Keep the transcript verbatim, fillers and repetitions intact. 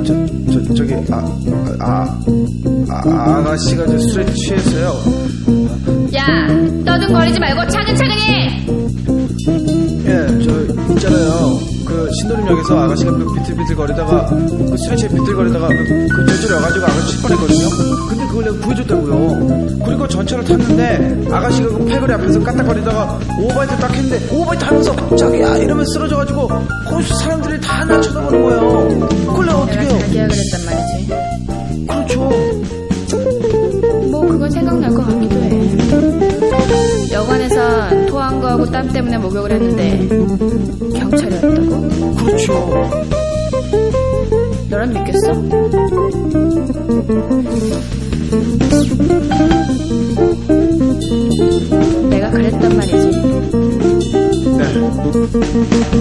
저, 저, 저기, 아, 아, 아, 아가씨가 저 술에 취해서요. 야, 떠든거리지 말고 차근차근 해! 예, 저, 있잖아요. 그, 신도림역에서 아가씨가 그 비틀비틀 거리다가, 그 술에 취해 비틀거리다가, 그, 그 전철에 와가지고 아가씨 칠 뻔했거든요. 근데 그걸 내가 구해줬다고요. 그리고 전철을 탔는데, 아가씨가 그 패거리 앞에서 까딱거리다가, 오버바이트 딱 했는데, 오버바이트 하면서, 자기야! 이러면 쓰러져가지고, 거기서 사람들이 다 나 쳐다보는 거예요. 그걸 내가 어떻게 해요? 자기야 그랬단 말이지. 그렇죠. 뭐 그건 생각날 것 같기도 해. 여관에서 토한 거하고 땀 때문에 목욕을 했는데 경찰이었다고? 그렇죠. 너란 믿겠어? 내가 그랬단 말이지. 네.